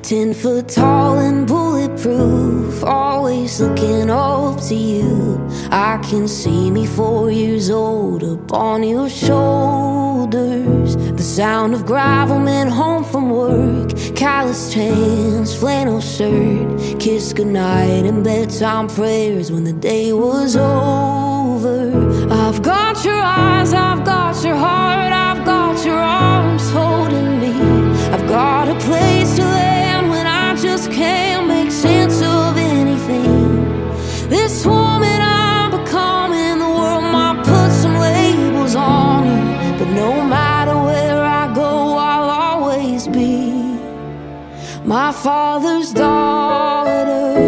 10 foot tall and bulletproof, always looking up to you. I can see me 4 years old up on your shoulders. The sound of gravel men home from work, calloused hands, flannel shirt, kiss goodnight and bedtime prayers when the day was over. I've got your eyes, I've got your heart, I've got your arms holding me. I've got a place to land when I just can't make sense of anything. This woman I'm becoming, the world might put some labels on her, but no matter where I go, I'll always be my father's daughter.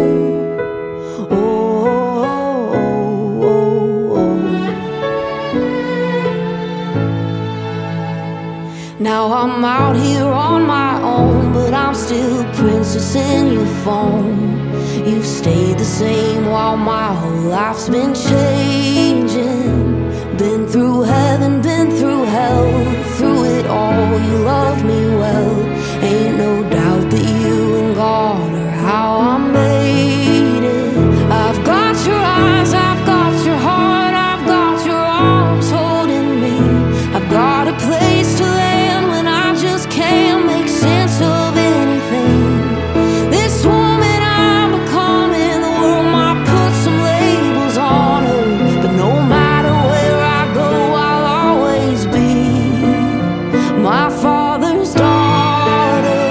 Now I'm out here on my own, but I'm still a princess in your phone. You've stayed the same while my whole life's been changing. Been through heaven, been through hell, through it all you love me well. Ain't no doubt that you and God are how I made it. I've got your eyes, I've got your heart, I've got your arms holding me. I've got a place to land when I just can't make sense of anything. This woman I'm becoming, the world might put some labels on her, but no matter where I go, I'll always be my father's daughter.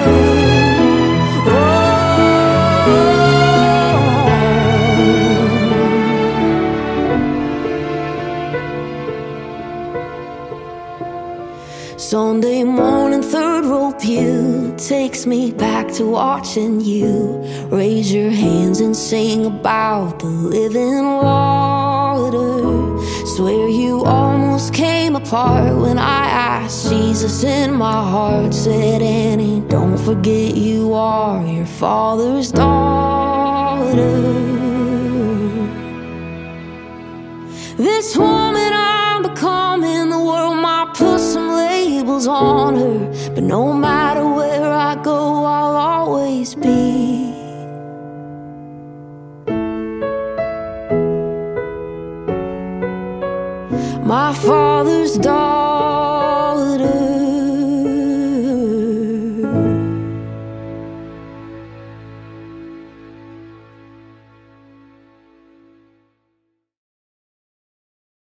Sunday morning, third row pew takes me back to watching you raise your hands and sing about the living water. Swear you almost came apart when I asked Jesus in my heart. Said, Annie, don't forget you are your father's daughter. This woman I'm becoming, the world might put some labels on her, but no matter where I go, I'll always be my father's daughter.